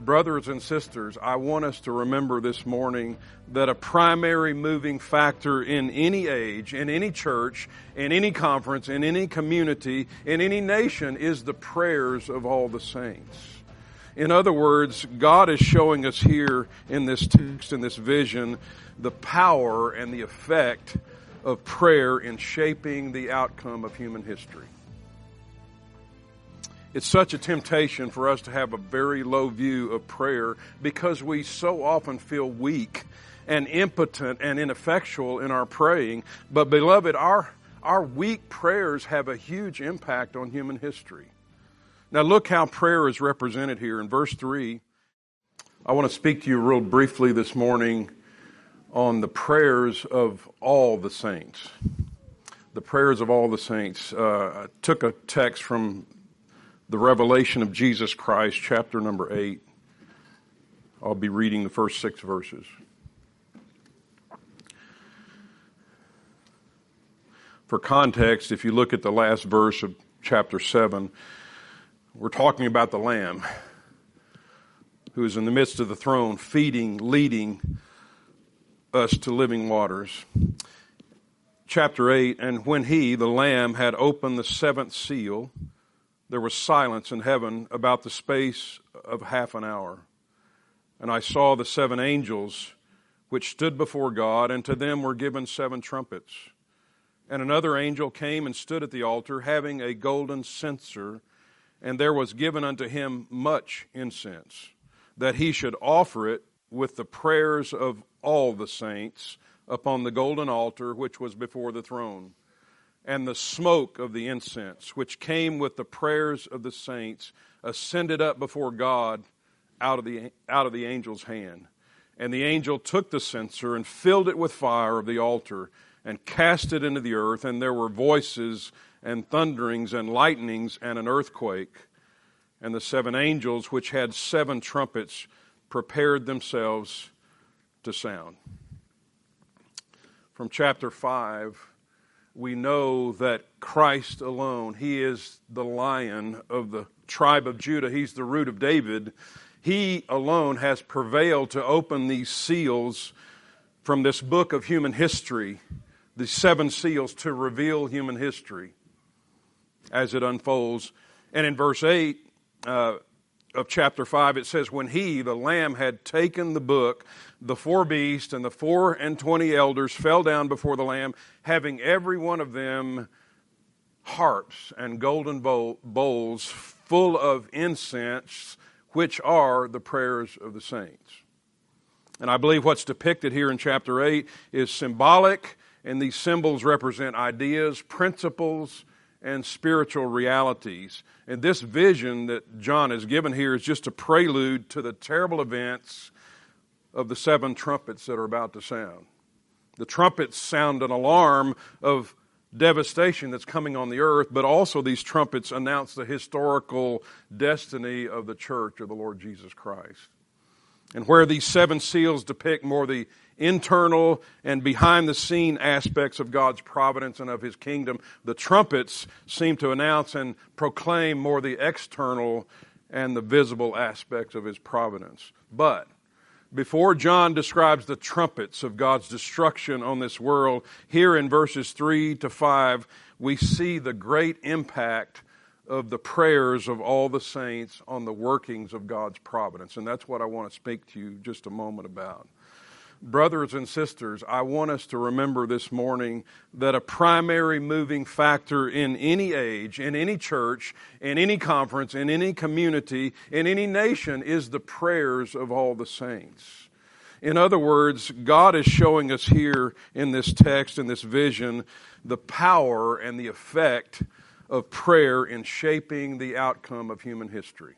Brothers and sisters, I want us to remember this morning that a primary moving factor in any age, in any church, in any conference, in any community, in any nation is the prayers of all the saints. In other words, God is showing us here in this text, in this vision, the power and the effect of prayer in shaping the outcome of human history. It's such a temptation for us to have a very low view of prayer because we so often feel weak and impotent and ineffectual in our praying. But beloved, our weak prayers have a huge impact on human history. Now look how prayer is represented here in verse 3. I want to speak to you real briefly this morning on the prayers of all the saints. The prayers of all the saints. I took a text from the revelation of Jesus Christ, chapter number 8. I'll be reading the first 6 verses. For context, if you look at the last verse of chapter 7, we're talking about the Lamb who is in the midst of the throne, feeding, leading us to living waters. Chapter 8, and when he, the Lamb, had opened the 7th seal, there was silence in heaven about the space of half an hour. And I saw the 7 angels which stood before God, and to them were given 7 trumpets. And another angel came and stood at the altar, having a golden censer, and there was given unto him much incense, that he should offer it with the prayers of all the saints upon the golden altar which was before the throne. And the smoke of the incense, which came with the prayers of the saints, ascended up before God out of the angel's hand. And the angel took the censer and filled it with fire of the altar and cast it into the earth. And there were voices and thunderings and lightnings and an earthquake. And the 7 angels, which had 7 trumpets, prepared themselves to sound. From chapter 5, we know that Christ alone, He is the Lion of the tribe of Judah. He's the root of David. He alone has prevailed to open these seals from this book of human history, the 7 seals to reveal human history as it unfolds. And in verse 8 of chapter 5, it says, when he, the Lamb, had taken the book, the 4 beasts and the 24 elders fell down before the Lamb, having every one of them harps and golden bowls full of incense, which are the prayers of the saints. And I believe what's depicted here in chapter 8 is symbolic, and these symbols represent ideas, principles, and spiritual realities. And this vision that John has given here is just a prelude to the terrible events of the 7 trumpets that are about to sound. The trumpets sound an alarm of devastation that's coming on the earth, but also these trumpets announce the historical destiny of the church of the Lord Jesus Christ. And where these 7 seals depict more the internal and behind-the-scene aspects of God's providence and of His kingdom, the trumpets seem to announce and proclaim more the external and the visible aspects of His providence. But before John describes the trumpets of God's destruction on this world, here in verses 3 to 5, we see the great impact of the prayers of all the saints on the workings of God's providence. And that's what I want to speak to you just a moment about. Brothers and sisters, I want us to remember this morning that a primary moving factor in any age, in any church, in any conference, in any community, in any nation is the prayers of all the saints. In other words, God is showing us here in this text, in this vision, the power and the effect of prayer in shaping the outcome of human history.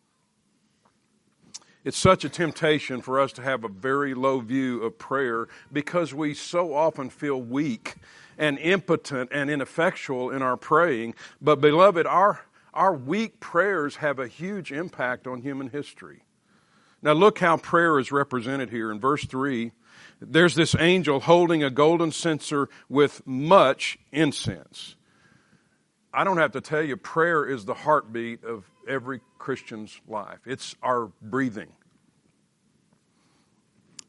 It's such a temptation for us to have a very low view of prayer because we so often feel weak and impotent and ineffectual in our praying. But beloved, our weak prayers have a huge impact on human history. Now look how prayer is represented here in verse 3. There's this angel holding a golden censer with much incense. I don't have to tell you, prayer is the heartbeat of every Christian's life. It's our breathing.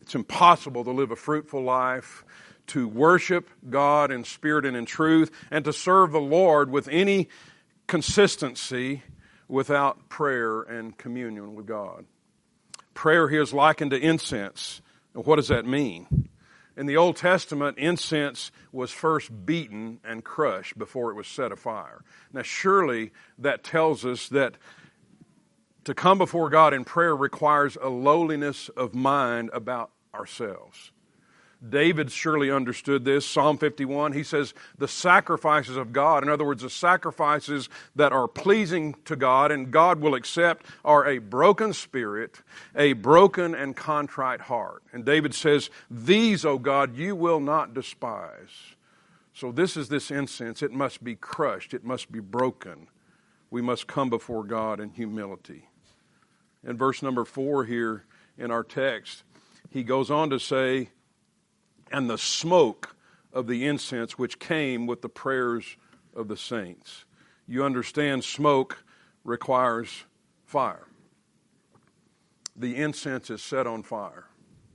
It's impossible to live a fruitful life, to worship God in spirit and in truth, and to serve the Lord with any consistency without prayer and communion with God. Prayer here is likened to incense. Now, what does that mean? In the Old Testament, incense was first beaten and crushed before it was set afire. Now, surely that tells us that to come before God in prayer requires a lowliness of mind about ourselves. David surely understood this. Psalm 51, he says, the sacrifices of God, in other words, the sacrifices that are pleasing to God and God will accept, are a broken spirit, a broken and contrite heart. And David says, these, O God, you will not despise. So this is this incense. It must be crushed. It must be broken. We must come before God in humility. In verse number 4 here in our text, he goes on to say, and the smoke of the incense which came with the prayers of the saints. You understand, smoke requires fire. The incense is set on fire.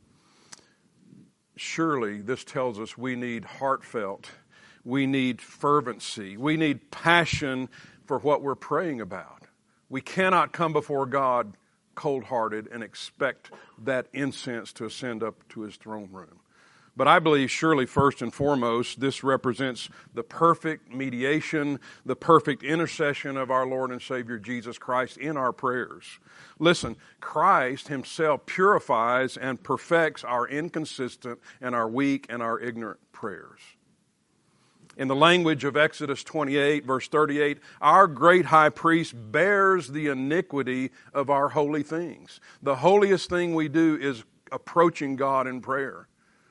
Surely this tells us we need heartfelt, we need fervency, we need passion for what we're praying about. We cannot come before God cold-hearted and expect that incense to ascend up to his throne room. But I believe surely first and foremost, this represents the perfect mediation, the perfect intercession of our Lord and Savior Jesus Christ in our prayers. Listen, Christ himself purifies and perfects our inconsistent and our weak and our ignorant prayers. In the language of Exodus 28, verse 38, our great high priest bears the iniquity of our holy things. The holiest thing we do is approaching God in prayer.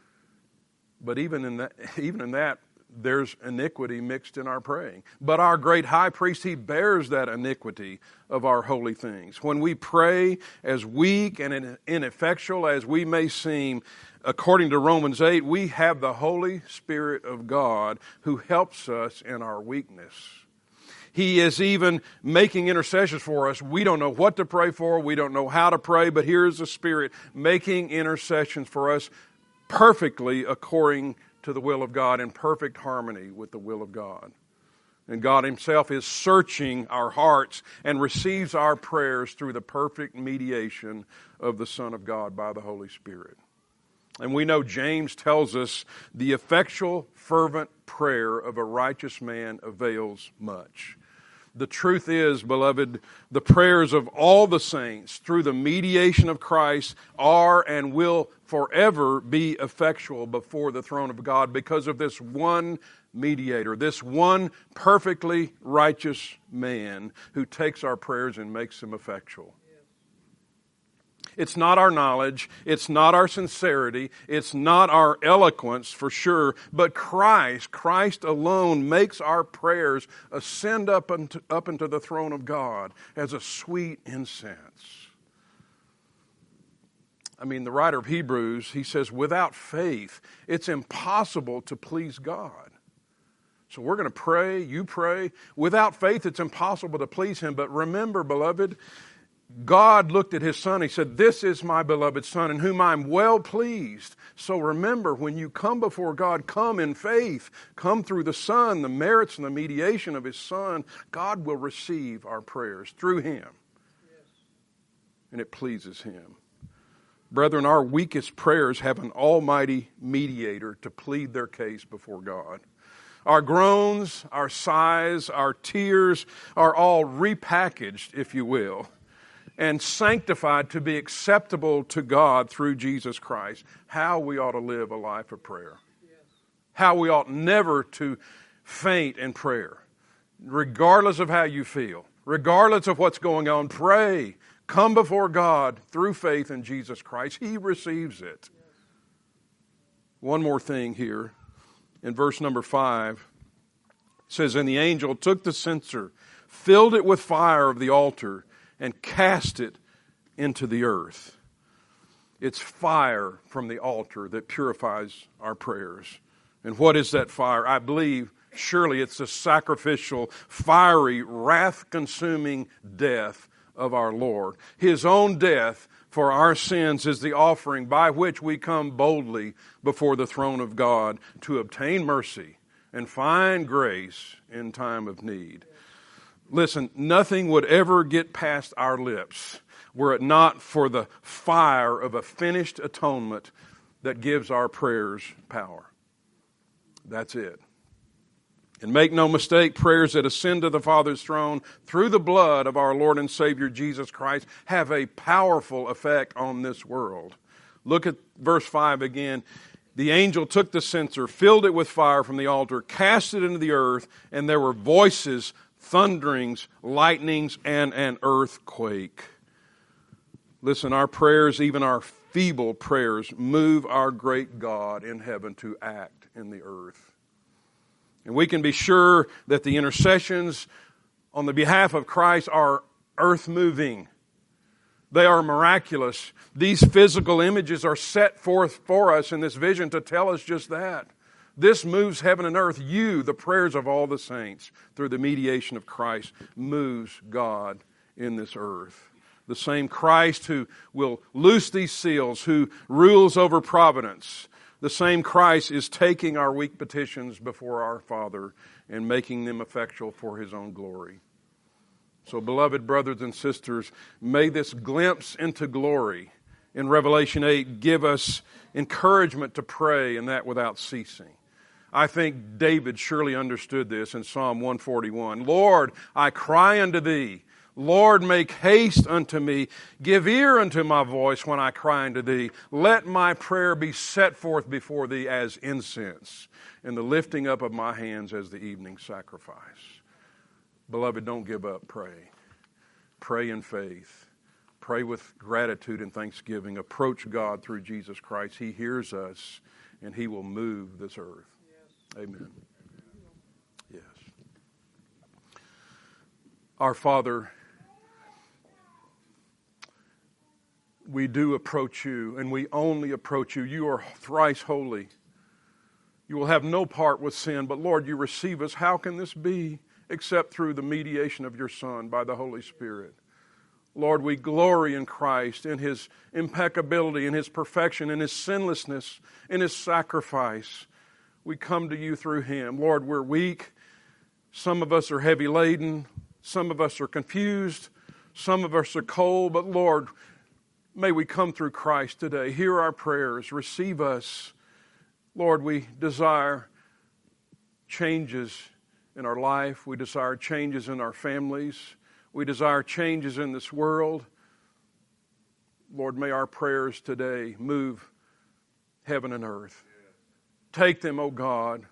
But even in that, there's iniquity mixed in our praying. But our great high priest, he bears that iniquity of our holy things. When we pray, as weak and ineffectual as we may seem, according to Romans 8, we have the Holy Spirit of God who helps us in our weakness. He is even making intercessions for us. We don't know what to pray for. We don't know how to pray, but here's the Spirit making intercessions for us perfectly according to the will of God, in perfect harmony with the will of God. And God himself is searching our hearts and receives our prayers through the perfect mediation of the Son of God by the Holy Spirit. And we know James tells us the effectual, fervent prayer of a righteous man avails much. The truth is, beloved, the prayers of all the saints through the mediation of Christ are and will forever be effectual before the throne of God because of this one mediator, this one perfectly righteous man who takes our prayers and makes them effectual. It's not our knowledge, it's not our sincerity, it's not our eloquence for sure, but Christ alone makes our prayers ascend up into the throne of God as a sweet incense. I mean, the writer of Hebrews, he says, without faith, it's impossible to please God. So we're going to pray, you pray. Without faith, it's impossible to please him. But remember, beloved, God looked at his Son. He said, this is my beloved Son in whom I'm well pleased. So remember, when you come before God, come in faith. Come through the Son, the merits and the mediation of his Son. God will receive our prayers through him. And it pleases him. Brethren, our weakest prayers have an almighty mediator to plead their case before God. Our groans, our sighs, our tears are all repackaged, if you will, and sanctified to be acceptable to God through Jesus Christ. How we ought to live a life of prayer. How we ought never to faint in prayer. Regardless of how you feel, regardless of what's going on, pray. Come before God through faith in Jesus Christ. He receives it. One more thing here. In verse number 5, it says, and the angel took the censer, filled it with fire of the altar, and cast it into the earth. It's fire from the altar that purifies our prayers. And what is that fire? I believe surely it's the sacrificial, fiery, wrath-consuming death of our Lord. His own death for our sins is the offering by which we come boldly before the throne of God to obtain mercy and find grace in time of need. Listen, nothing would ever get past our lips were it not for the fire of a finished atonement that gives our prayers power. That's it. And make no mistake, prayers that ascend to the Father's throne through the blood of our Lord and Savior Jesus Christ have a powerful effect on this world. Look at verse 5 again. The angel took the censer, filled it with fire from the altar, cast it into the earth, and there were voices, thunderings, lightnings, and an earthquake. Listen, our prayers, even our feeble prayers, move our great God in heaven to act in the earth. And we can be sure that the intercessions on the behalf of Christ are earth-moving. They are miraculous. These physical images are set forth for us in this vision to tell us just that. This moves heaven and earth. You, the prayers of all the saints, through the mediation of Christ, moves God in this earth. The same Christ who will loose these seals, who rules over providence. The same Christ is taking our weak petitions before our Father and making them effectual for His own glory. So, beloved brothers and sisters, may this glimpse into glory in Revelation 8 give us encouragement to pray, and that without ceasing. I think David surely understood this in Psalm 141. Lord, I cry unto Thee. Lord, make haste unto me. Give ear unto my voice when I cry unto Thee. Let my prayer be set forth before Thee as incense, and the lifting up of my hands as the evening sacrifice. Beloved, don't give up. Pray. Pray in faith. Pray with gratitude and thanksgiving. Approach God through Jesus Christ. He hears us, and He will move this earth. Yes. Amen. Yes. Our Father, we do approach You, and we only approach You. You are thrice holy. You will have no part with sin, but Lord, You receive us. How can this be except through the mediation of Your Son by the Holy Spirit? Lord, we glory in Christ, in His impeccability, in His perfection, in His sinlessness, in His sacrifice. We come to You through Him. Lord, we're weak. Some of us are heavy laden. Some of us are confused. Some of us are cold. But Lord, may we come through Christ today. Hear our prayers. Receive us. Lord, we desire changes in our life. We desire changes in our families. We desire changes in this world. Lord, may our prayers today move heaven and earth. Take them, O God.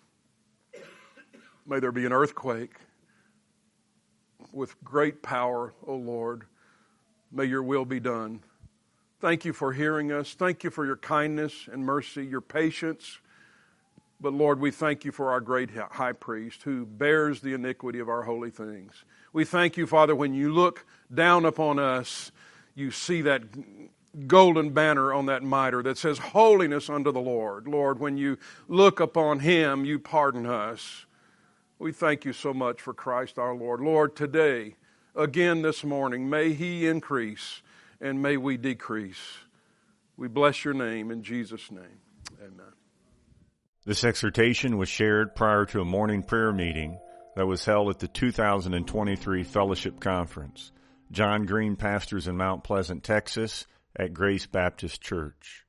May there be an earthquake with great power, O Lord. May Your will be done. Thank You for hearing us. Thank You for Your kindness and mercy, Your patience. But Lord, we thank You for our great high priest who bears the iniquity of our holy things. We thank You, Father, when You look down upon us, You see that golden banner on that mitre that says, holiness unto the Lord. Lord, when You look upon Him, You pardon us. We thank You so much for Christ our Lord. Lord, today, again this morning, may He increase and may we decrease. We bless Your name in Jesus' name. Amen. This exhortation was shared prior to a morning prayer meeting that was held at the 2023 Fellowship Conference. John Green pastors in Mount Pleasant, Texas at Grace Baptist Church.